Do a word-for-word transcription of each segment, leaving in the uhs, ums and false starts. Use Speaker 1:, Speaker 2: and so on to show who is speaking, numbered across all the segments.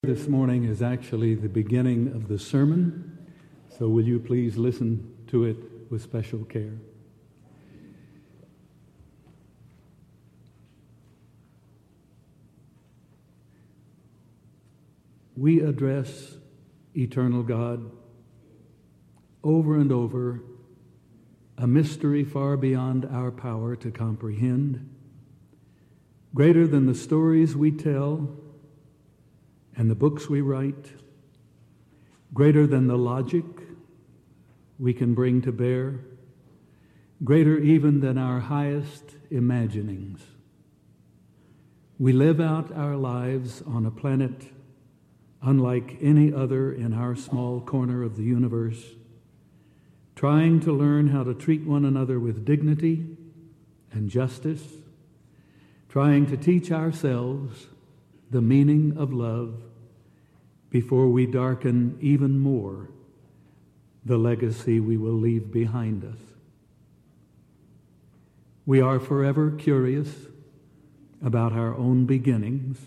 Speaker 1: This morning is actually the beginning of the sermon, so will you please listen to it with special care. We address eternal God over and over, a mystery far beyond our power to comprehend, greater than the stories we tell and the books we write, greater than the logic we can bring to bear, greater even than our highest imaginings. We live out our lives on a planet unlike any other in our small corner of the universe, trying to learn how to treat one another with dignity and justice, trying to teach ourselves the meaning of love before we darken even more the legacy we will leave behind us. We are forever curious about our own beginnings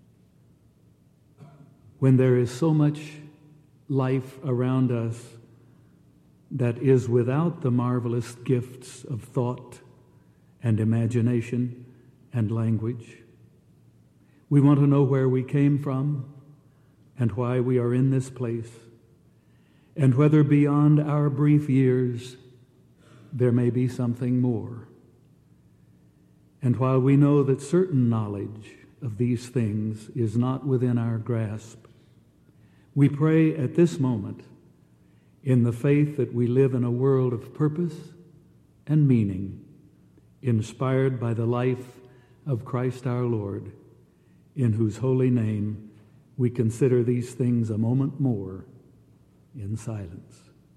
Speaker 1: when there is so much life around us that is without the marvelous gifts of thought and imagination and language. We want to know where we came from and why we are in this place, and whether beyond our brief years there may be something more. And while we know that certain knowledge of these things is not within our grasp, we pray at this moment in the faith that we live in a world of purpose and meaning, inspired by the life of Christ our Lord, in whose holy name we consider these things a moment more in silence.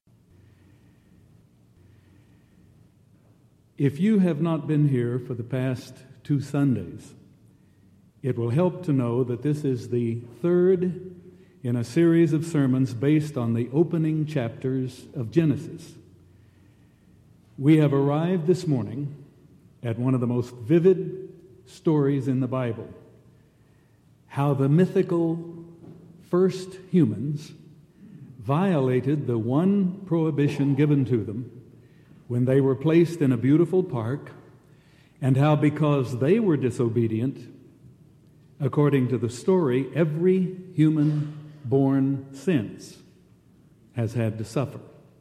Speaker 1: If you have not been here for the past two Sundays, it will help to know that this is the third in a series of sermons based on the opening chapters of Genesis. We have arrived this morning at one of the most vivid stories in the Bible, how the mythical first humans violated the one prohibition given to them when they were placed in a beautiful park, and how because they were disobedient, according to the story, every human born since has had to suffer.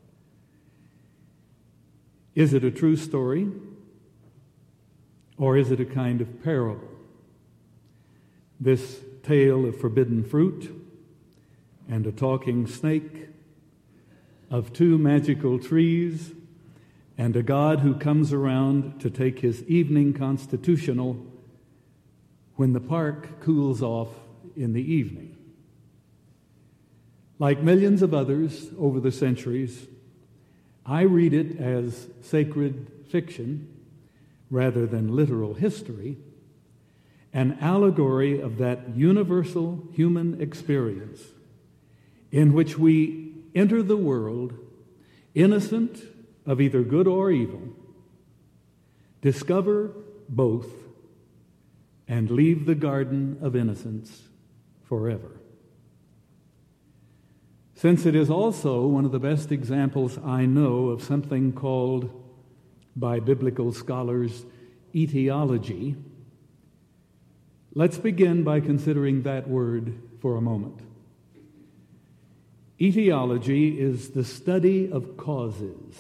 Speaker 1: Is it a true story, or is it a kind of parable? This tale of forbidden fruit and a talking snake, of two magical trees, and a God who comes around to take his evening constitutional when the park cools off in the evening. Like millions of others over the centuries, I read it as sacred fiction rather than literal history, an allegory of that universal human experience in which we enter the world innocent of either good or evil, discover both, and leave the garden of innocence forever. Since it is also one of the best examples I know of something called, by biblical scholars, etiology, let's begin by considering that word for a moment. Etiology is the study of causes,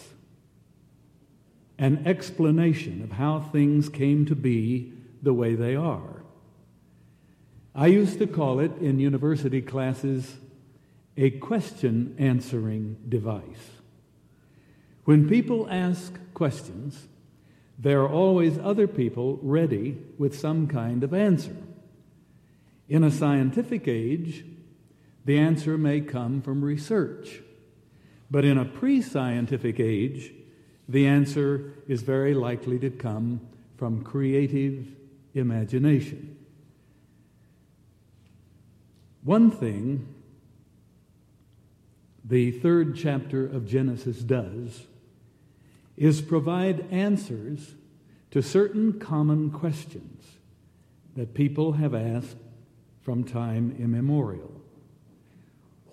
Speaker 1: an explanation of how things came to be the way they are. I used to call it in university classes a question-answering device. When people ask questions, there are always other people ready with some kind of answer. In a scientific age, the answer may come from research. But in a pre-scientific age, the answer is very likely to come from creative imagination. One thing the third chapter of Genesis does is provide answers to certain common questions that people have asked from time immemorial.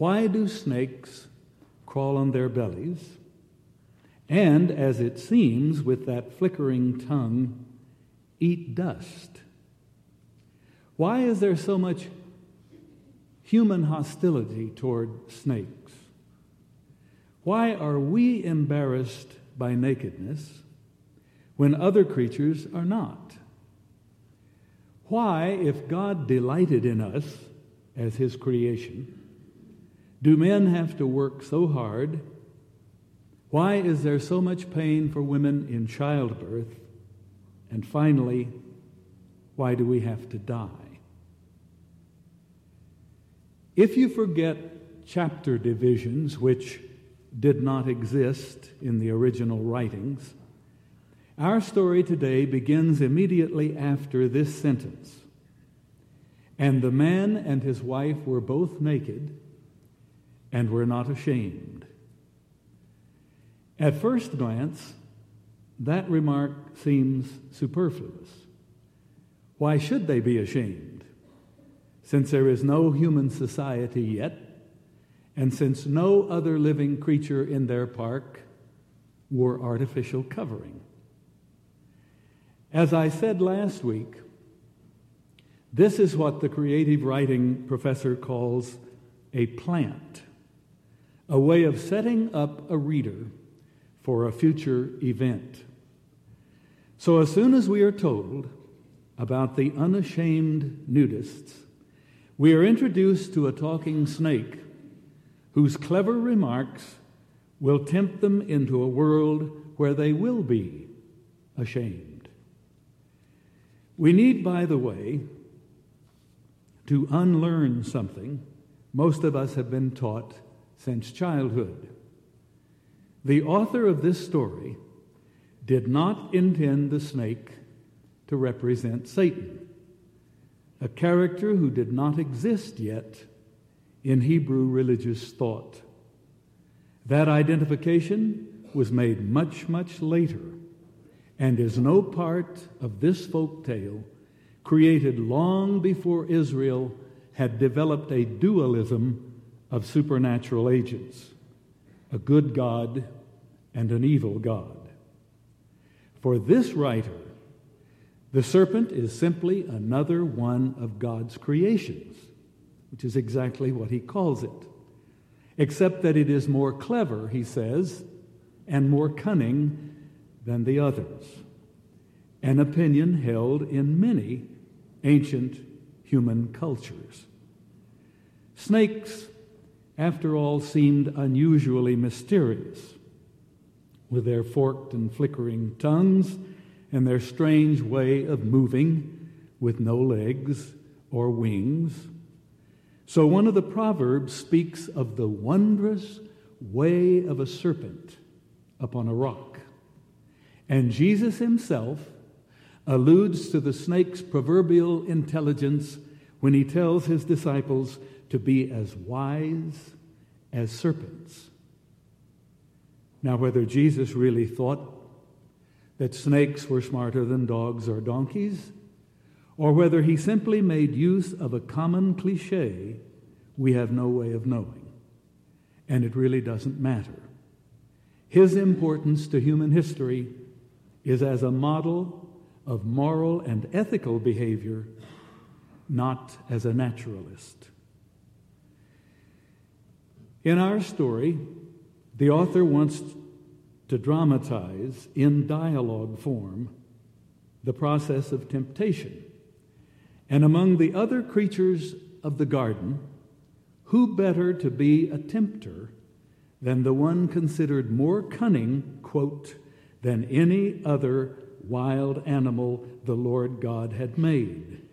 Speaker 1: Why do snakes crawl on their bellies? And, as it seems, with that flickering tongue, eat dust? Why is there so much human hostility toward snakes? Why are we embarrassed by nakedness when other creatures are not? Why, if God delighted in us as his creation, do men have to work so hard? Why is there so much pain for women in childbirth? And finally, why do we have to die? If you forget chapter divisions, which did not exist in the original writings, our story today begins immediately after this sentence. And the man and his wife were both naked and were not ashamed. At first glance, that remark seems superfluous. Why should they be ashamed? Since there is no human society yet, and since no other living creature in their park wore artificial covering. As I said last week, this is what the creative writing professor calls a plant, a way of setting up a reader for a future event. So as soon as we are told about the unashamed nudists, we are introduced to a talking snake whose clever remarks will tempt them into a world where they will be ashamed. We need, by the way, to unlearn something most of us have been taught since childhood. The author of this story did not intend the snake to represent Satan, a character who did not exist yet in Hebrew religious thought. That identification was made much, much later and is no part of this folk tale created long before Israel had developed a dualism of supernatural agents, a good God and an evil God. For this writer, the serpent is simply another one of God's creations, which is exactly what he calls it, except that it is more clever, he says, and more cunning than the others, an opinion held in many ancient human cultures. Snakes, after all, seemed unusually mysterious, with their forked and flickering tongues and their strange way of moving with no legs or wings. So one of the Proverbs speaks of the wondrous way of a serpent upon a rock. And Jesus himself alludes to the snake's proverbial intelligence when he tells his disciples to be as wise as serpents. Now, whether Jesus really thought that snakes were smarter than dogs or donkeys, or whether he simply made use of a common cliche, we have no way of knowing. And it really doesn't matter. His importance to human history is as a model of moral and ethical behavior, not as a naturalist. In our story, the author wants to dramatize in dialogue form the process of temptation. And among the other creatures of the garden, who better to be a tempter than the one considered more cunning, quote, than any other wild animal the Lord God had made?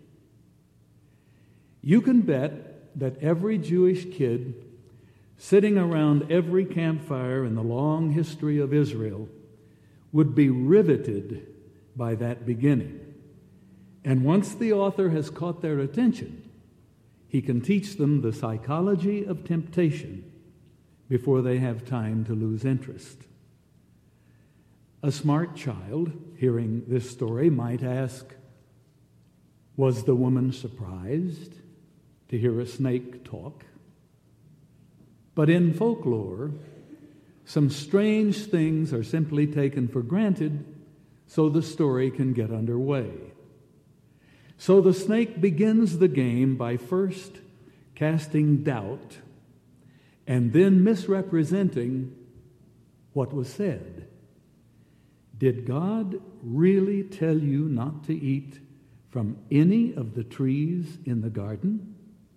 Speaker 1: You can bet that every Jewish kid sitting around every campfire in the long history of Israel would be riveted by that beginning. And once the author has caught their attention, he can teach them the psychology of temptation before they have time to lose interest. A smart child, hearing this story, might ask, was the woman surprised to hear a snake talk? But in folklore, some strange things are simply taken for granted so the story can get underway. So the snake begins the game by first casting doubt and then misrepresenting what was said. Did God really tell you not to eat from any of the trees in the garden?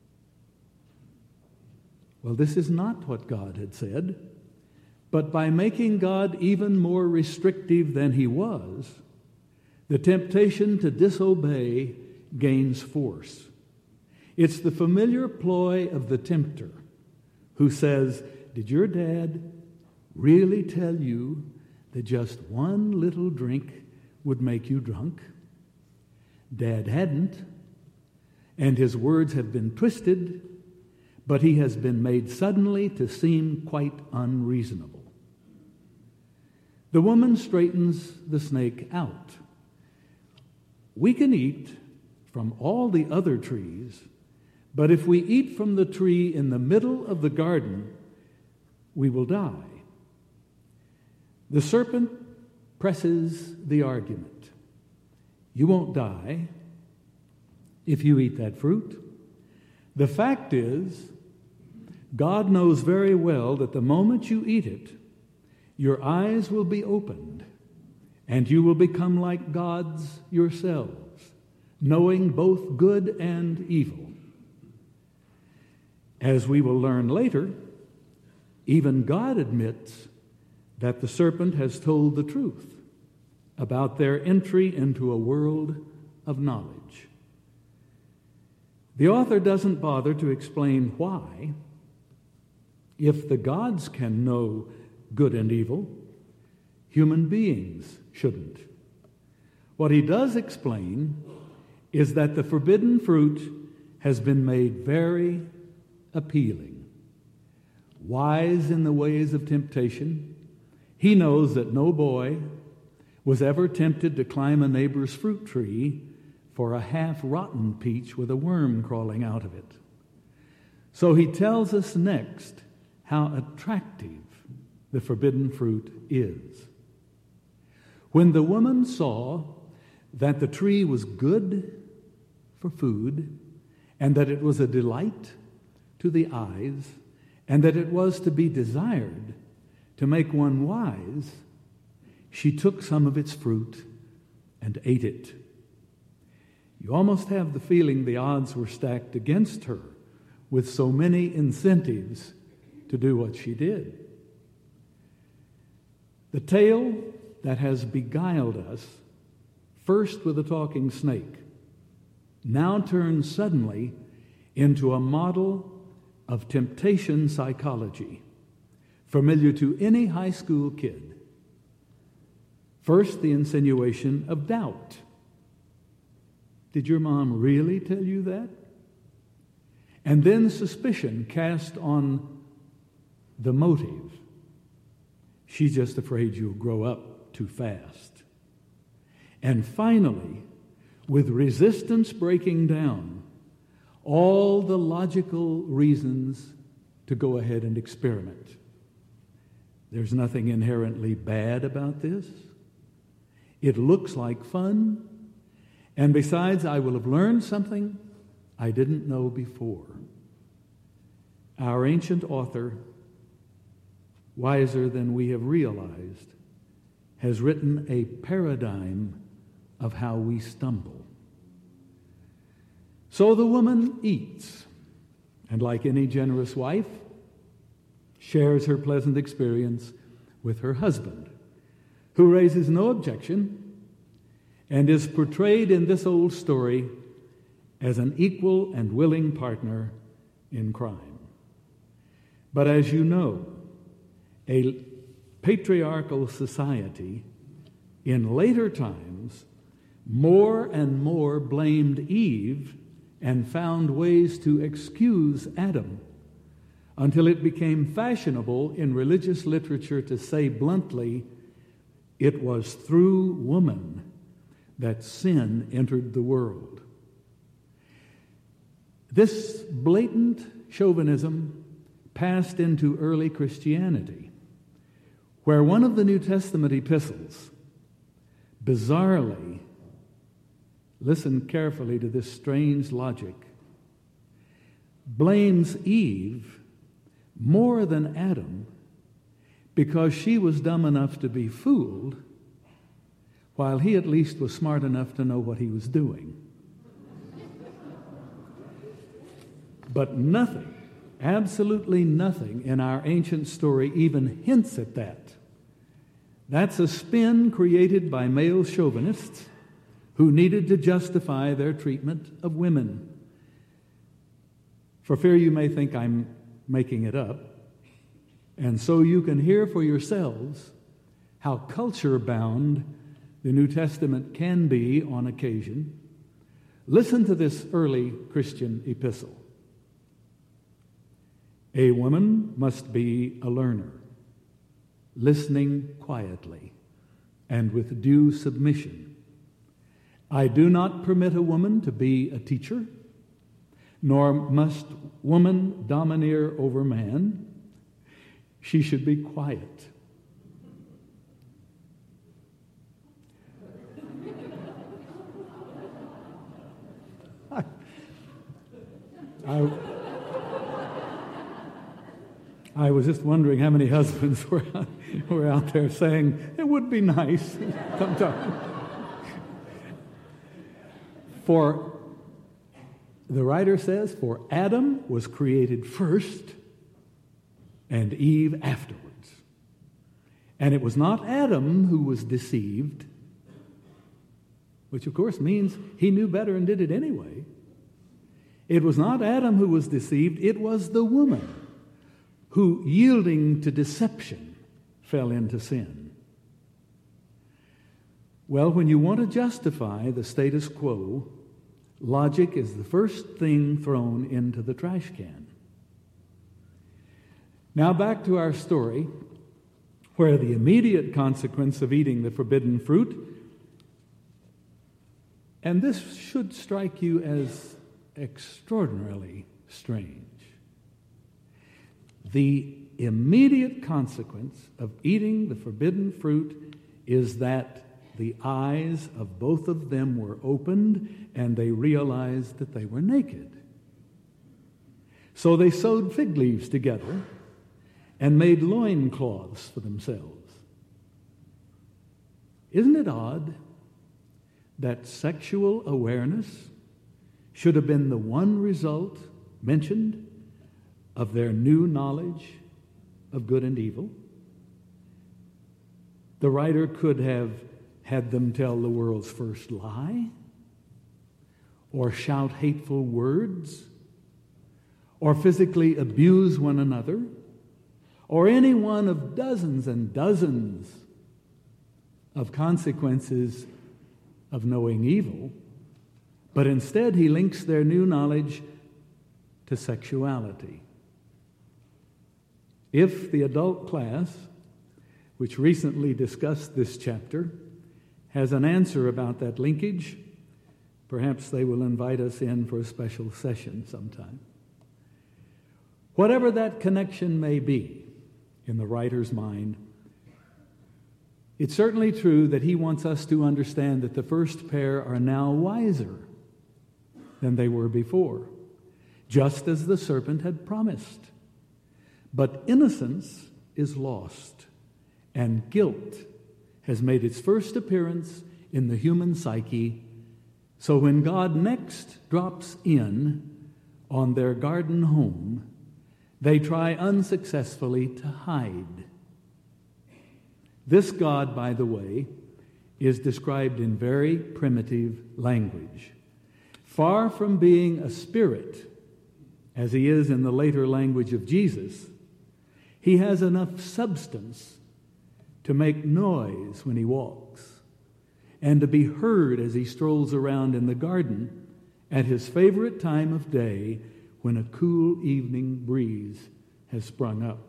Speaker 1: Well, this is not what God had said, but by making God even more restrictive than he was, the temptation to disobey gains force. It's the familiar ploy of the tempter who says, did your dad really tell you that just one little drink would make you drunk? Dad hadn't, and his words have been twisted, but he has been made suddenly to seem quite unreasonable. The woman straightens the snake out. We can eat from all the other trees, but if we eat from the tree in the middle of the garden, we will die. The serpent presses the argument. You won't die if you eat that fruit. The fact is, God knows very well that the moment you eat it, your eyes will be opened, and you will become like gods yourselves, knowing both good and evil. As we will learn later, even God admits that the serpent has told the truth about their entry into a world of knowledge. The author doesn't bother to explain why, if the gods can know good and evil, human beings shouldn't. What he does explain is that the forbidden fruit has been made very appealing. Wise in the ways of temptation, he knows that no boy was ever tempted to climb a neighbor's fruit tree for a half-rotten peach with a worm crawling out of it. So he tells us next how attractive the forbidden fruit is. When the woman saw that the tree was good for food, and that it was a delight to the eyes, and that it was to be desired to make one wise, she took some of its fruit and ate it. You almost have the feeling the odds were stacked against her with so many incentives to do what she did. The tale that has beguiled us, first with a talking snake, now turns suddenly into a model of temptation psychology, familiar to any high school kid. First, the insinuation of doubt. Did your mom really tell you that? And then suspicion cast on the motive. She's just afraid you'll grow up too fast. And finally, with resistance breaking down, all the logical reasons to go ahead and experiment. There's nothing inherently bad about this. It looks like fun. And besides, I will have learned something I didn't know before. Our ancient author, wiser than we have realized, has written a paradigm of how we stumble. So the woman eats, and like any generous wife, shares her pleasant experience with her husband, who raises no objection and is portrayed in this old story as an equal and willing partner in crime. But as you know, a patriarchal society in later times more and more blamed Eve and found ways to excuse Adam, until it became fashionable in religious literature to say bluntly, it was through woman that sin entered the world. This blatant chauvinism passed into early Christianity, where one of the New Testament epistles, bizarrely, listen carefully to this strange logic, blames Eve more than Adam because she was dumb enough to be fooled, while he at least was smart enough to know what he was doing. But nothing, absolutely nothing in our ancient story even hints at that. That's a spin created by male chauvinists who needed to justify their treatment of women. For fear you may think I'm making it up, and so you can hear for yourselves how culture-bound the New Testament can be on occasion, listen to this early Christian epistle. A woman must be a learner, listening quietly and with due submission. I do not permit a woman to be a teacher, nor must woman domineer over man. She should be quiet. I, I, I was just wondering how many husbands were, were out there saying, it would be nice sometime. For, the writer says, for Adam was created first and Eve afterwards. And it was not Adam who was deceived, which of course means he knew better and did it anyway. It was not Adam who was deceived, it was the woman who, yielding to deception, fell into sin. Well, when you want to justify the status quo, logic is the first thing thrown into the trash can. Now back to our story, where the immediate consequence of eating the forbidden fruit, and this should strike you as extraordinarily strange. The immediate consequence of eating the forbidden fruit is that the eyes of both of them were opened and they realized that they were naked. So they sewed fig leaves together and made loincloths for themselves. Isn't it odd that sexual awareness should have been the one result mentioned of their new knowledge of good and evil? The writer could have had them tell the world's first lie, or shout hateful words, or physically abuse one another, or any one of dozens and dozens of consequences of knowing evil, but instead he links their new knowledge to sexuality. If the adult class, which recently discussed this chapter, has an answer about that linkage, perhaps they will invite us in for a special session sometime. Whatever that connection may be in the writer's mind, it's certainly true that he wants us to understand that the first pair are now wiser than they were before, just as the serpent had promised. But innocence is lost, and guilt has made its first appearance in the human psyche. So when God next drops in on their garden home, they try unsuccessfully to hide. This God, by the way, is described in very primitive language. Far from being a spirit, as he is in the later language of Jesus, he has enough substance to make noise when he walks and to be heard as he strolls around in the garden at his favorite time of day when a cool evening breeze has sprung up.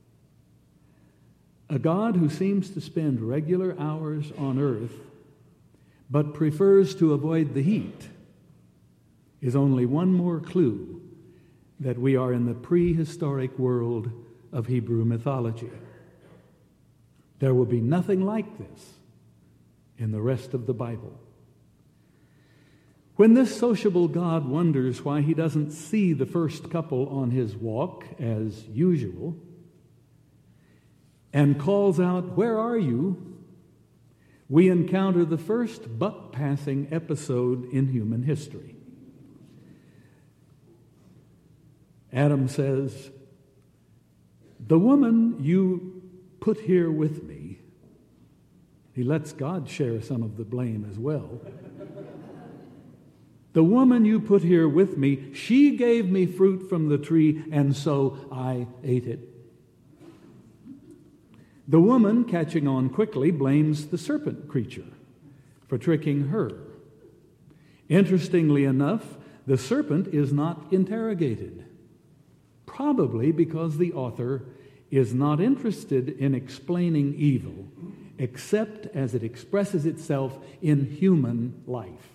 Speaker 1: A God who seems to spend regular hours on earth but prefers to avoid the heat is only one more clue that we are in the prehistoric world of Hebrew mythology. There will be nothing like this in the rest of the Bible. When this sociable God wonders why he doesn't see the first couple on his walk as usual and calls out, "Where are you?" we encounter the first buck-passing episode in human history. Adam says, "The woman you put here with me," he lets God share some of the blame as well. "The woman you put here with me, she gave me fruit from the tree, and so I ate it." The woman, catching on quickly, blames the serpent creature for tricking her. Interestingly enough, the serpent is not interrogated, probably because the author is not interested in explaining evil except as it expresses itself in human life.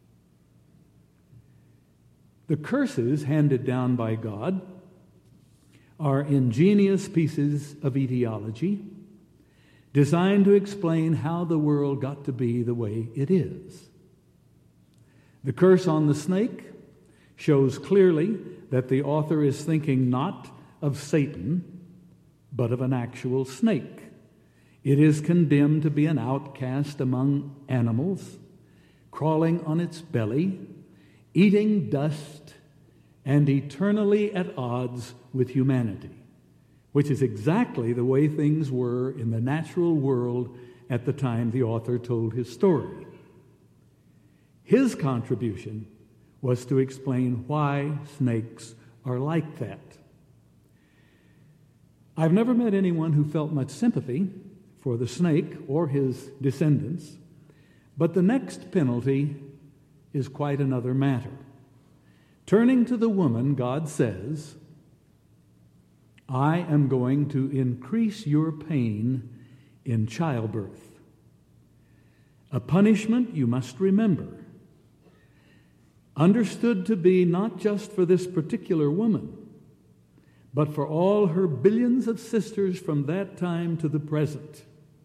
Speaker 1: The curses handed down by God are ingenious pieces of etiology designed to explain how the world got to be the way it is. The curse on the snake shows clearly that the author is thinking not of Satan, but of an actual snake. It is condemned to be an outcast among animals, crawling on its belly, eating dust, and eternally at odds with humanity, which is exactly the way things were in the natural world at the time the author told his story. His contribution was to explain why snakes are like that. I've never met anyone who felt much sympathy for the snake or his descendants, but the next penalty is quite another matter. Turning to the woman, God says, "I am going to increase your pain in childbirth." A punishment, you must remember, understood to be not just for this particular woman, but for all her billions of sisters from that time to the present.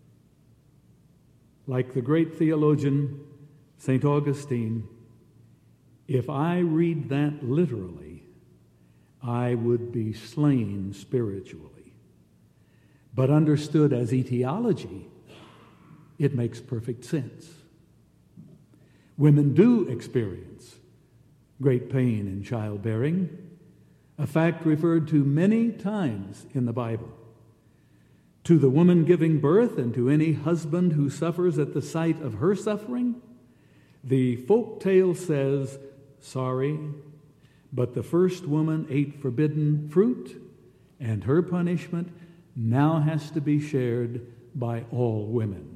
Speaker 1: Like the great theologian Saint Augustine, if I read that literally, I would be slain spiritually. But understood as etiology, it makes perfect sense. Women do experience great pain in childbearing, a fact referred to many times in the Bible. To the woman giving birth and to any husband who suffers at the sight of her suffering, the folk tale says, sorry, but the first woman ate forbidden fruit, and her punishment now has to be shared by all women.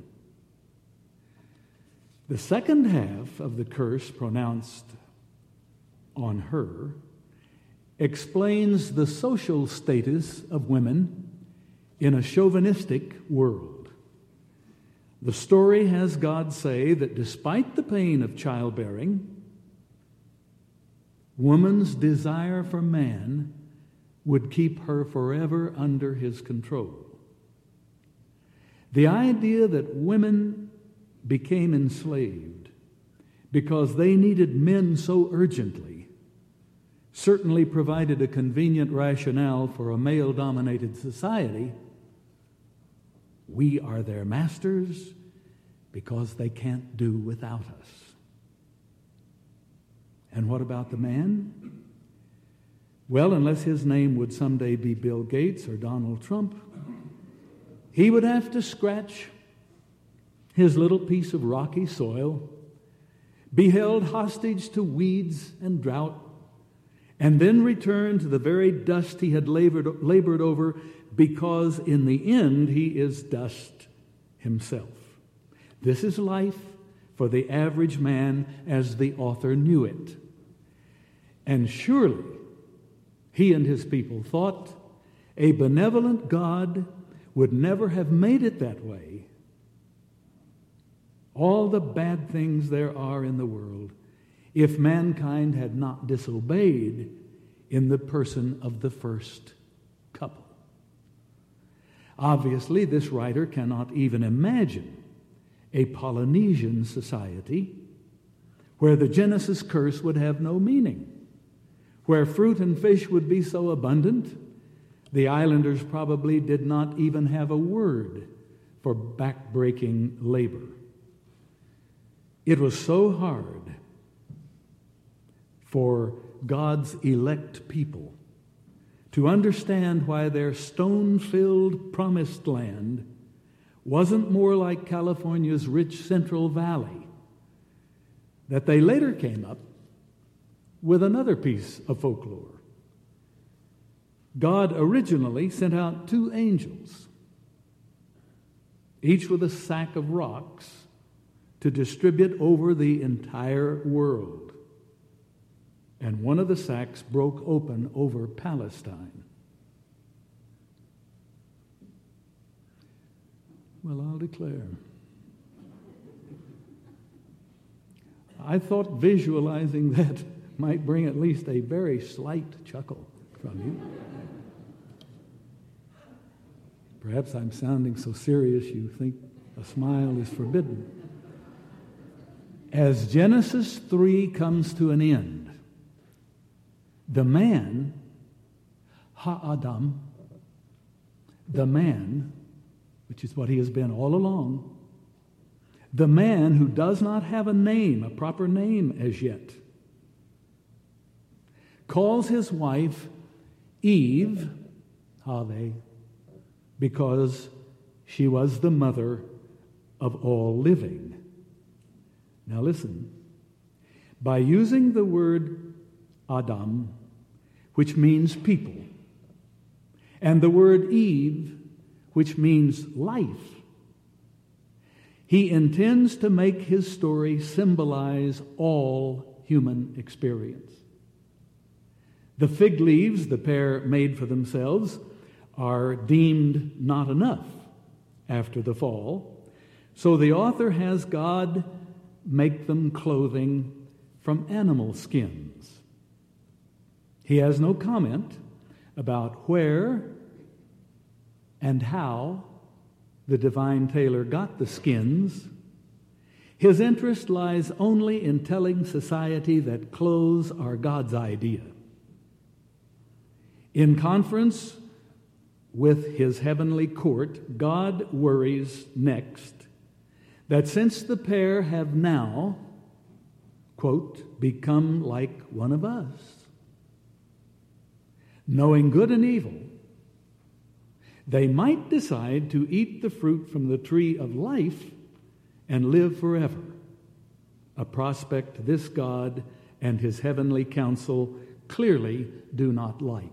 Speaker 1: The second half of the curse pronounced on her explains the social status of women in a chauvinistic world. The story has God say that despite the pain of childbearing, woman's desire for man would keep her forever under his control. The idea that women became enslaved because they needed men so urgently certainly provided a convenient rationale for a male-dominated society. We are their masters because they can't do without us. And what about the man? Well, unless his name would someday be Bill Gates or Donald Trump, he would have to scratch his little piece of rocky soil, be held hostage to weeds and drought, and then return to the very dust he had labored, labored over, because in the end he is dust himself. This is life for the average man as the author knew it. And surely he and his people thought a benevolent God would never have made it that way. All the bad things there are in the world, if mankind had not disobeyed, in the person of the first couple. Obviously, this writer cannot even imagine a Polynesian society where the Genesis curse would have no meaning, where fruit and fish would be so abundant, the islanders probably did not even have a word for back-breaking labor. It was so hard for God's elect people to understand why their stone-filled promised land wasn't more like California's rich Central Valley, that they later came up with another piece of folklore. God originally sent out two angels, each with a sack of rocks, to distribute over the entire world. And one of the sacks broke open over Palestine. Well, I'll declare. I thought visualizing that might bring at least a very slight chuckle from you. Perhaps I'm sounding so serious you think a smile is forbidden. As Genesis three comes to an end, the man, Ha-Adam, the man, which is what he has been all along, the man who does not have a name, a proper name as yet, calls his wife Eve, Have, because she was the mother of all living. Now listen, by using the word Adam, which means people, and the word Eve, which means life, he intends to make his story symbolize all human experience. The fig leaves the pair made for themselves are deemed not enough after the fall, so the author has God make them clothing from animal skins. He has no comment about where and how the divine tailor got the skins. His interest lies only in telling society that clothes are God's idea. In conference with his heavenly court, God worries next that since the pair have now, quote, become like one of us, knowing good and evil, they might decide to eat the fruit from the tree of life and live forever, a prospect this God and his heavenly council clearly do not like.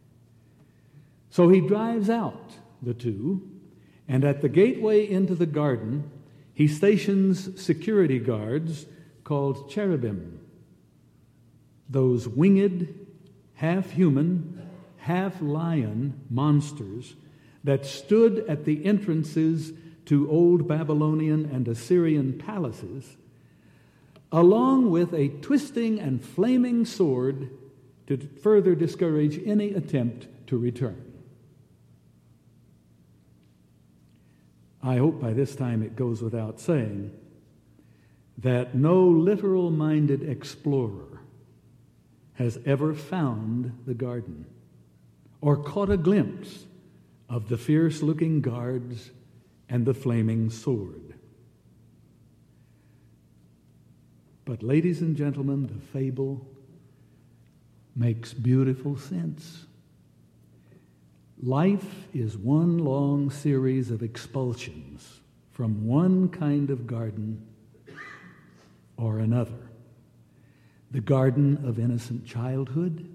Speaker 1: So he drives out the two, and at the gateway into the garden, he stations security guards called cherubim, those winged, half-human, half-lion monsters that stood at the entrances to old Babylonian and Assyrian palaces, along with a twisting and flaming sword to further discourage any attempt to return. I hope by this time it goes without saying that no literal-minded explorer has ever found the garden or caught a glimpse of the fierce-looking guards and the flaming sword. But, ladies and gentlemen, the fable makes beautiful sense. Life is one long series of expulsions from one kind of garden or another. The garden of innocent childhood.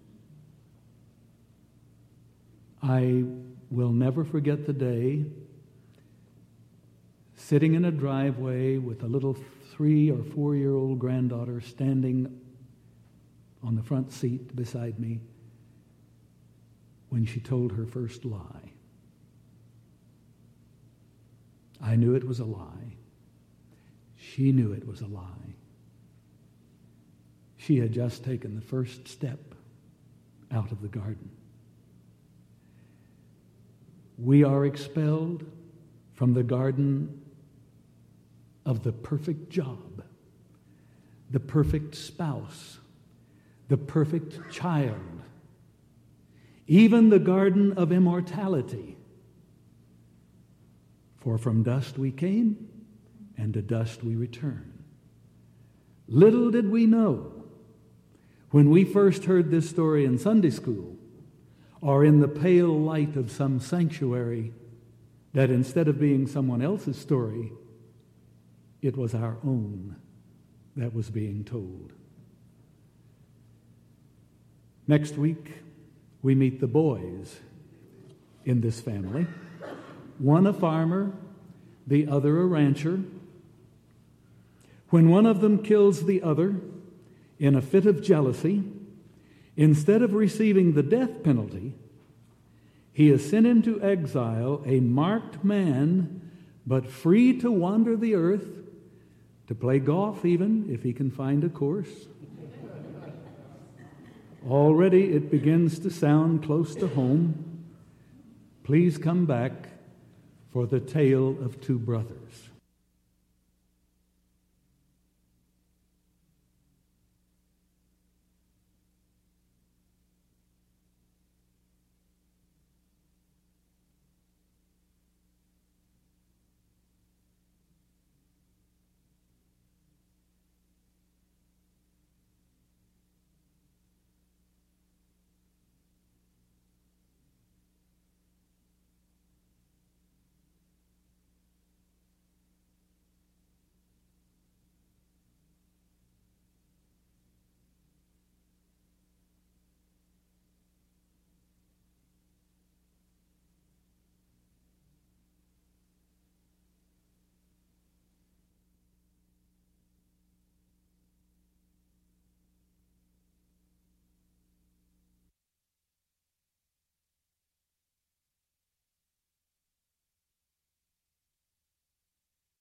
Speaker 1: I will never forget the day sitting in a driveway with a little three or four-year-old granddaughter standing on the front seat beside me when she told her first lie. I knew it was a lie. She knew it was a lie. She had just taken the first step out of the garden. We are expelled from the garden of the perfect job, the perfect spouse, the perfect child, even the garden of immortality. For from dust we came, and to dust we return. Little did we know when we first heard this story in Sunday school, or in the pale light of some sanctuary, that instead of being someone else's story, it was our own that was being told. Next week, we meet the boys in this family. One a farmer, the other a rancher. When one of them kills the other in a fit of jealousy, instead of receiving the death penalty, he is sent into exile, a marked man, but free to wander the earth, to play golf even, if he can find a course. Already it begins to sound close to home. Please come back for the tale of two brothers.